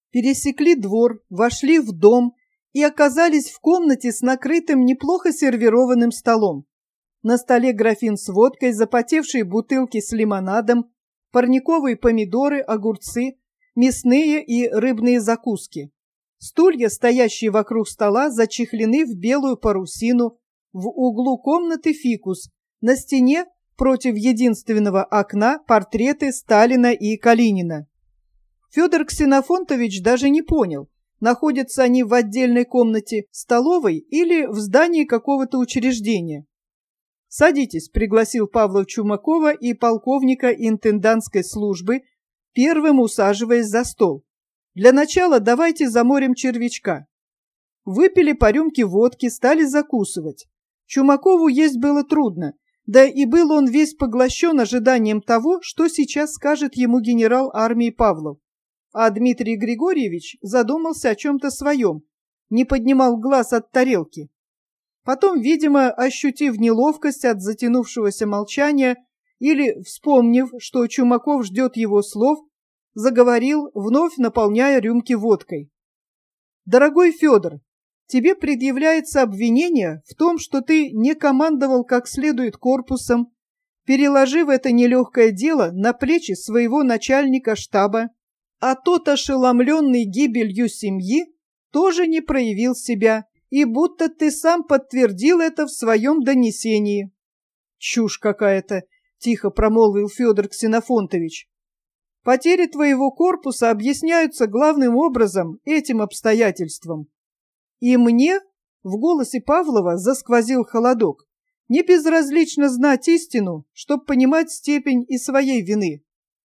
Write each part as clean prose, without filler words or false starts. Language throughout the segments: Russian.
пересекли двор, вошли в дом и оказались в комнате с накрытым неплохо сервированным столом. На столе графин с водкой, запотевшие бутылки с лимонадом, парниковые помидоры, огурцы, мясные и рыбные закуски. Стулья, стоящие вокруг стола, зачехлены в белую парусину, в углу комнаты фикус, на стене против единственного окна портреты Сталина и Калинина. Федор Ксенофонтович даже не понял, находятся они в отдельной комнате столовой или в здании какого-то учреждения. «Садитесь», — пригласил Павлов Чумакова и полковника интендантской службы, первым усаживаясь за стол. «Для начала давайте заморим червячка». Выпили по рюмке водки, стали закусывать. Чумакову есть было трудно, да и был он весь поглощен ожиданием того, что сейчас скажет ему генерал армии Павлов. А Дмитрий Григорьевич задумался о чем-то своем, не поднимал глаз от тарелки. Потом, видимо, ощутив неловкость от затянувшегося молчания или вспомнив, что Чумаков ждет его слов, заговорил, вновь наполняя рюмки водкой. «Дорогой Федор, тебе предъявляется обвинение в том, что ты не командовал как следует корпусом, переложив это нелегкое дело на плечи своего начальника штаба, а тот, ошеломленный гибелью семьи, тоже не проявил себя, и будто ты сам подтвердил это в своем донесении». «Чушь какая-то», — тихо промолвил Федор Ксенофонтович. «Потери твоего корпуса объясняются главным образом этим обстоятельством». И мне, в голосе Павлова засквозил холодок, не безразлично знать истину, чтобы понимать степень и своей вины.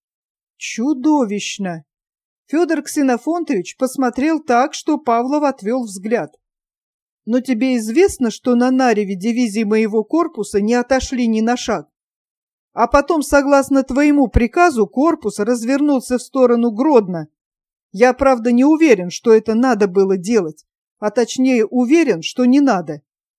Чудовищно! Федор Ксенофонтович посмотрел так, что Павлов отвел взгляд. Но тебе известно, что на нареве дивизии моего корпуса не отошли ни на шаг? А потом, согласно твоему приказу, корпус развернулся в сторону Гродно. Я, правда, не уверен, что это надо было делать, а точнее уверен, что не надо.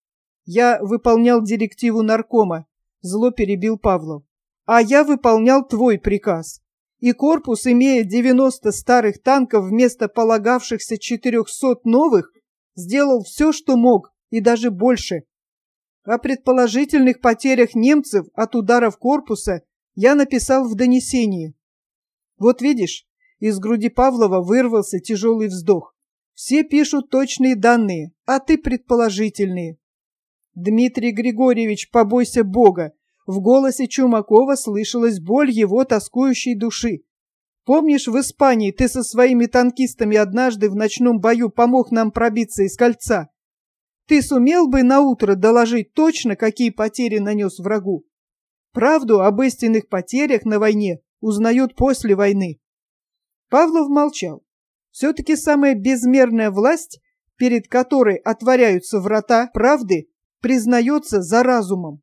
Я выполнял директиву наркома, зло перебил Павлов. А я выполнял твой приказ. И корпус, имея 90 старых танков вместо полагавшихся 400 новых, сделал все, что мог, и даже больше. О предположительных потерях немцев от ударов корпуса я написал в донесении. Вот видишь, из груди Павлова вырвался тяжелый вздох. Все пишут точные данные, а ты предположительные. Дмитрий Григорьевич, побойся Бога. В голосе Чумакова слышалась боль его тоскующей души. Помнишь, в Испании ты со своими танкистами однажды в ночном бою помог нам пробиться из кольца? Ты сумел бы наутро доложить точно, какие потери нанес врагу? Правду об истинных потерях на войне узнают после войны. Павлов молчал. Все-таки самая безмерная власть, перед которой отворяются врата правды, признается за разумом.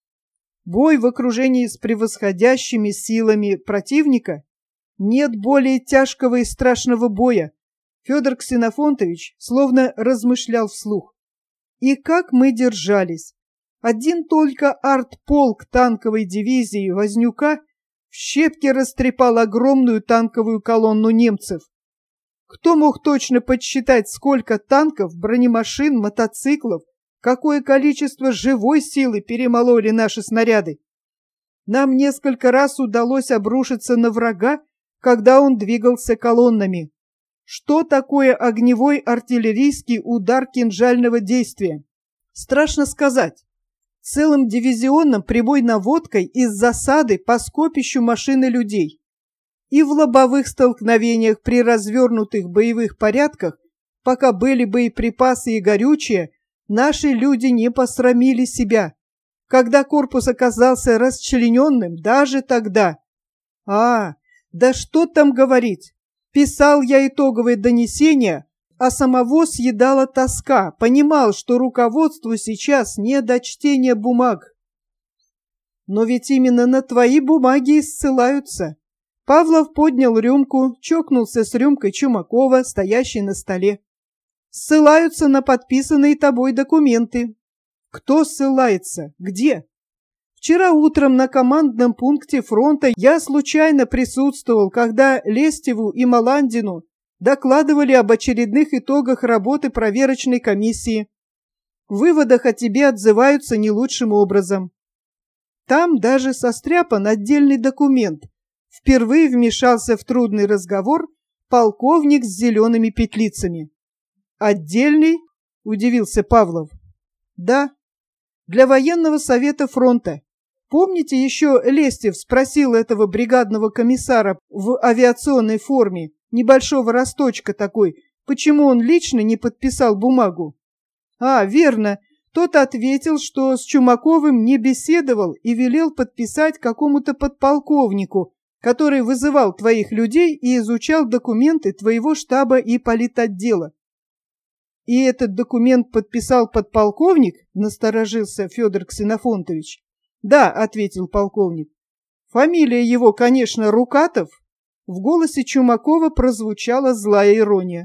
Бой в окружении с превосходящими силами противника? Нет более тяжкого и страшного боя. Федор Ксенофонтович словно размышлял вслух. И как мы держались. Один только артполк танковой дивизии Вознюка в щепки растрепал огромную танковую колонну немцев. Кто мог точно подсчитать, сколько танков, бронемашин, мотоциклов, какое количество живой силы перемололи наши снаряды? Нам несколько раз удалось обрушиться на врага, когда он двигался колоннами. Что такое огневой артиллерийский удар кинжального действия? Страшно сказать. Целым дивизионом прямой наводкой из засады по скопищу машин и людей. И в лобовых столкновениях при развернутых боевых порядках, пока были боеприпасы и горючее, наши люди не посрамили себя. Когда корпус оказался расчлененным, даже тогда. Да что там говорить? Писал я итоговое донесение, а самого съедала тоска, понимал, что руководству сейчас не до чтения бумаг. Но ведь именно на твои бумаги и ссылаются. Павлов поднял рюмку, чокнулся с рюмкой Чумакова, стоящей на столе. Ссылаются на подписанные тобой документы. Кто ссылается? Где? Вчера утром на командном пункте фронта я случайно присутствовал, когда Лестеву и Маландину Докладывали об очередных итогах работы проверочной комиссии. В выводах о тебе отзываются не лучшим образом. Там даже состряпан отдельный документ. Впервые вмешался в трудный разговор полковник с зелеными петлицами. «Отдельный?» – удивился Павлов. «Да, для военного совета фронта. Помните, еще Лестев спросил этого бригадного комиссара в авиационной форме, небольшого росточка такой, почему он лично не подписал бумагу? А, верно, тот ответил, что с Чумаковым не беседовал и велел подписать какому-то подполковнику, который вызывал твоих людей и изучал документы твоего штаба и политотдела. И этот документ подписал подполковник? Насторожился Федор Ксенофонтович. Да, ответил полковник. Фамилия его, конечно, Рукатов. В голосе Чумакова прозвучала злая ирония.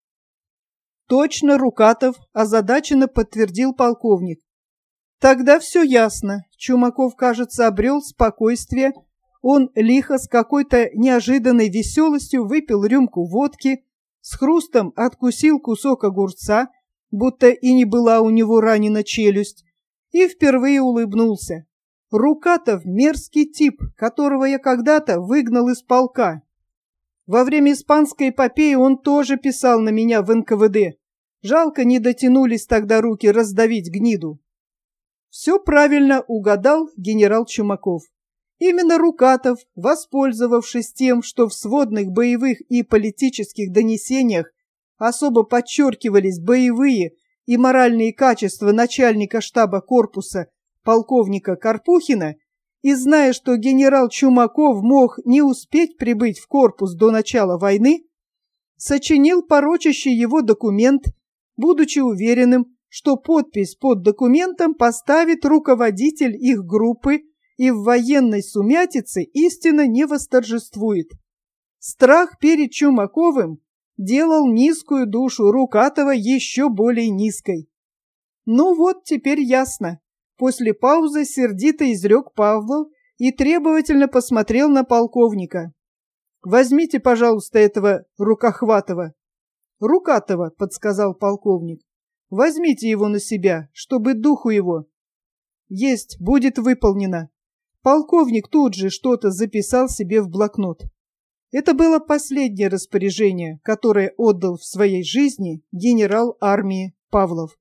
Точно, Рукатов, озадаченно подтвердил полковник. Тогда все ясно. Чумаков, кажется, обрел спокойствие. Он лихо с какой-то неожиданной веселостью выпил рюмку водки, с хрустом откусил кусок огурца, будто и не была у него ранена челюсть, и впервые улыбнулся. Рукатов — мерзкий тип, которого я когда-то выгнал из полка. Во время испанской эпопеи он тоже писал на меня в НКВД. Жалко, не дотянулись тогда руки раздавить гниду. Все правильно угадал генерал Чумаков. Именно Рукатов, воспользовавшись тем, что в сводных боевых и политических донесениях особо подчеркивались боевые и моральные качества начальника штаба корпуса полковника Карпухина, и зная, что генерал Чумаков мог не успеть прибыть в корпус до начала войны, сочинил порочащий его документ, будучи уверенным, что подпись под документом поставит руководитель их группы, и в военной сумятице истина не восторжествует. Страх перед Чумаковым делал низкую душу Рукатова еще более низкой. Ну вот, теперь ясно. После паузы сердито изрек Павлов и требовательно посмотрел на полковника. «Возьмите, пожалуйста, этого Рукохватова». «Рукатова», — подсказал полковник. «Возьмите его на себя, чтобы духу его». «Есть, будет выполнено». Полковник тут же что-то записал себе в блокнот. Это было последнее распоряжение, которое отдал в своей жизни генерал армии Павлов.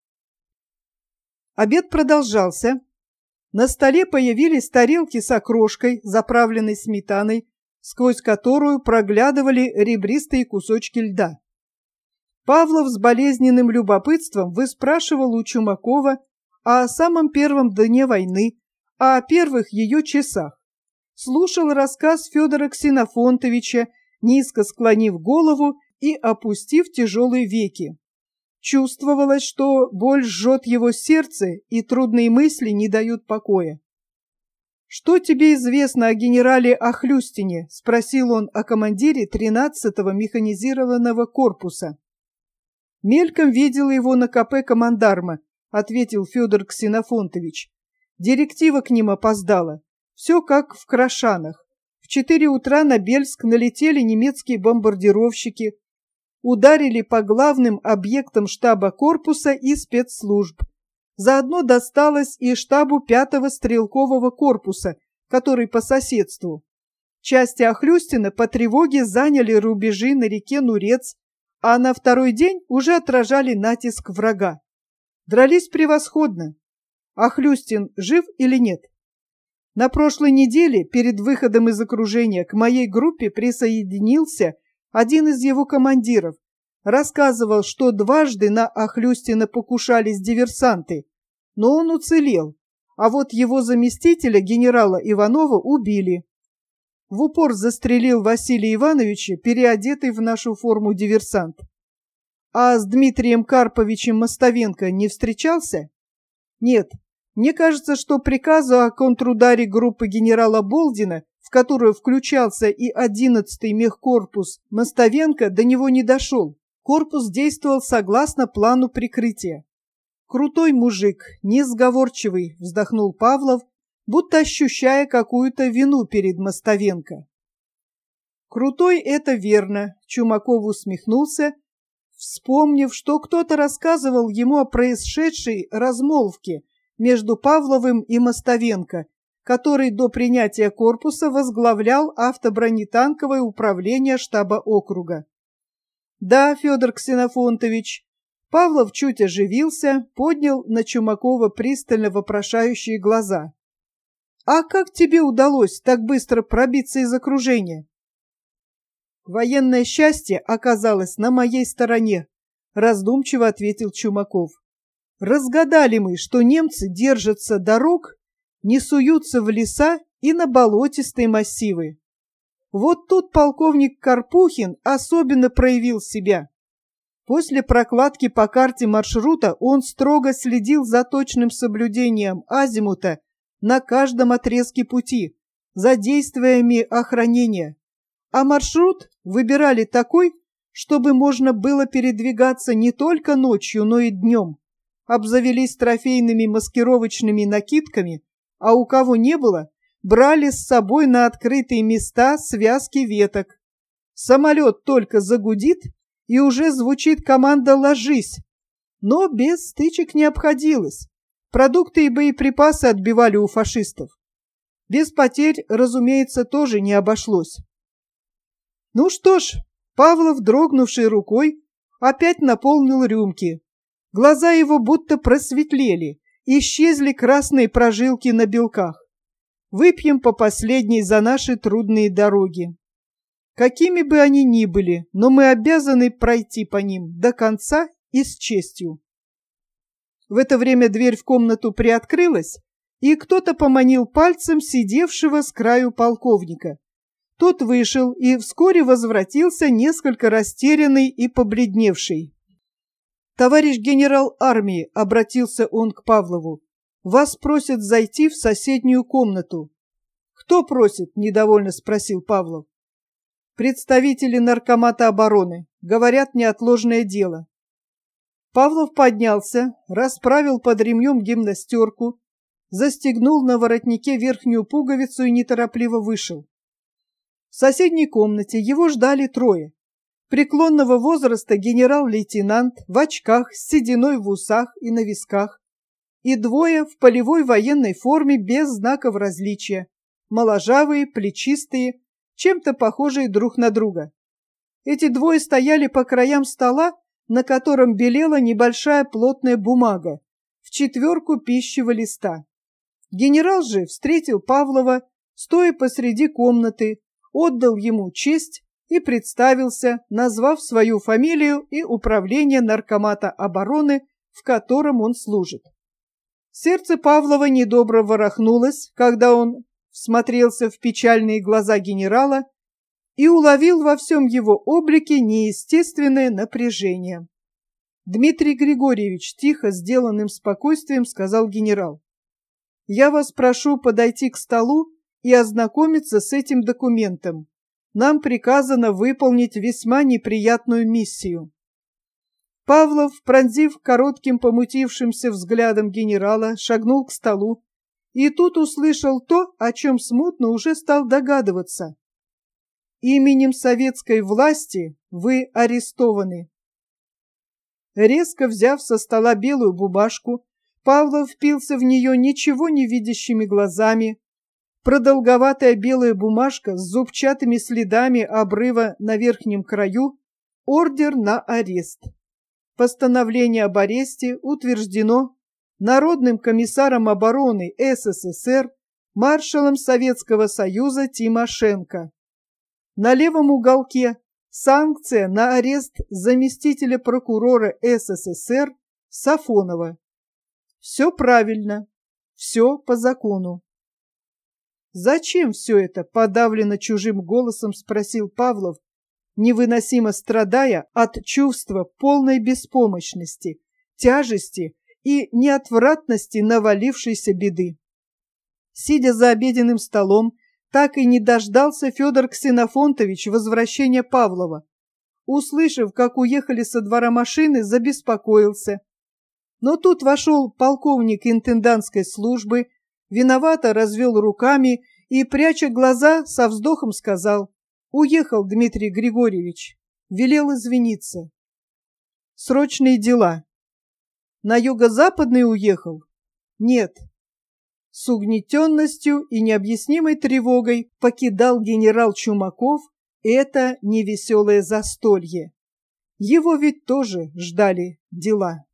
Обед продолжался. На столе появились тарелки с окрошкой, заправленной сметаной, сквозь которую проглядывали ребристые кусочки льда. Павлов с болезненным любопытством выспрашивал у Чумакова о самом первом дне войны, о первых ее часах. Слушал рассказ Федора Ксенофонтовича, низко склонив голову и опустив тяжелые веки. Чувствовалось, что боль жжет его сердце, и трудные мысли не дают покоя. «Что тебе известно о генерале Охлюстине?» — спросил он о командире 13-го механизированного корпуса. «Мельком видел его на КП командарма», — ответил Федор Ксенофонтович. «Директива к ним опоздала. Все как в Крашанах. В 4 утра на Бельск налетели немецкие бомбардировщики, ударили по главным объектам штаба корпуса и спецслужб. Заодно досталось и штабу 5-го стрелкового корпуса, который по соседству. Части Охлюстина по тревоге заняли рубежи на реке Нурец, а на второй день уже отражали натиск врага. Дрались превосходно. Охлюстин жив или нет? На прошлой неделе, перед выходом из окружения, к моей группе присоединился один из его командиров. Рассказывал, что дважды на Охлюстина покушались диверсанты, но он уцелел, а вот его заместителя, генерала Иванова, убили. В упор застрелил Василия Ивановича, переодетый в нашу форму диверсант. А с Дмитрием Карповичем Мостовенко не встречался? Нет, мне кажется, что приказу о контрударе группы генерала Болдина, в которую включался и 11-й мехкорпус Мостовенко, до него не дошел. Корпус действовал согласно плану прикрытия. «Крутой мужик, несговорчивый», — вздохнул Павлов, будто ощущая какую-то вину перед Мостовенко. Крутой — это верно, Чумаков усмехнулся, вспомнив, что кто-то рассказывал ему о происшедшей размолвке между Павловым и Мостовенко, который до принятия корпуса возглавлял автобронетанковое управление штаба округа. Да, Федор Ксенофонтович, Павлов чуть оживился, поднял на Чумакова пристально вопрошающие глаза. А как тебе удалось так быстро пробиться из окружения? Военное счастье оказалось на моей стороне, раздумчиво ответил Чумаков. Разгадали мы, что немцы держатся дорог, не суются в леса и на болотистые массивы. Вот тут полковник Карпухин особенно проявил себя. После прокладки по карте маршрута он строго следил за точным соблюдением азимута на каждом отрезке пути, за действиями охранения. А маршрут выбирали такой, чтобы можно было передвигаться не только ночью, но и днем. Обзавелись трофейными маскировочными накидками, а у кого не было, брали с собой на открытые места связки веток. Самолет только загудит, и уже звучит команда «Ложись!». Но без стычек не обходилось. Продукты и боеприпасы отбивали у фашистов. Без потерь, разумеется, тоже не обошлось. Ну что ж, Павлов, дрогнувшей рукой, опять наполнил рюмки. Глаза его будто просветлели, исчезли красные прожилки на белках. Выпьем по последней за наши трудные дороги. Какими бы они ни были, но мы обязаны пройти по ним до конца и с честью. В это время дверь в комнату приоткрылась, и кто-то поманил пальцем сидевшего с краю полковника. Тот вышел и вскоре возвратился несколько растерянный и побледневший. «Товарищ генерал армии», — обратился он к Павлову, — «вас просят зайти в соседнюю комнату». «Кто просит?» — недовольно спросил Павлов. «Представители наркомата обороны. Говорят, неотложное дело». Павлов поднялся, расправил под ремнем гимнастерку, застегнул на воротнике верхнюю пуговицу и неторопливо вышел. В соседней комнате его ждали трое. Преклонного возраста генерал-лейтенант в очках с сединой в усах и на висках, и двое в полевой военной форме без знаков различия, моложавые, плечистые, чем-то похожие друг на друга. Эти двое стояли по краям стола, на котором белела небольшая плотная бумага в 4 пищевого листа. Генерал же встретил Павлова, стоя посреди комнаты, отдал ему честь и представился, назвав свою фамилию и управление наркомата обороны, в котором он служит. Сердце Павлова недобро ворохнулось, когда он всмотрелся в печальные глаза генерала и уловил во всем его облике неестественное напряжение. «Дмитрий Григорьевич», — тихо, сделанным спокойствием сказал генерал, — «я вас прошу подойти к столу и ознакомиться с этим документом. Нам приказано выполнить весьма неприятную миссию». Павлов, пронзив коротким помутившимся взглядом генерала, шагнул к столу и тут услышал то, о чем смутно уже стал догадываться. «Именем советской власти вы арестованы». Резко взяв со стола белую бумажку, Павлов впился в нее ничего не видящими глазами. Продолговатая белая бумажка с зубчатыми следами обрыва на верхнем краю, ордер на арест. Постановление об аресте утверждено Народным комиссаром обороны СССР, маршалом Советского Союза Тимошенко. На левом уголке санкция на арест заместителя прокурора СССР Сафонова. Все правильно, все по закону. «Зачем все это?» — подавленно чужим голосом спросил Павлов, невыносимо страдая от чувства полной беспомощности, тяжести и неотвратности навалившейся беды. Сидя за обеденным столом, так и не дождался Федор Ксенофонтович возвращения Павлова. Услышав, как уехали со двора машины, забеспокоился. Но тут вошел полковник интендантской службы, виновато развел руками и, пряча глаза, со вздохом сказал: Уехал Дмитрий Григорьевич, велел извиниться. Срочные дела. На юго-западный уехал? Нет. С угнетенностью и необъяснимой тревогой покидал генерал Чумаков это невеселое застолье. Его ведь тоже ждали дела.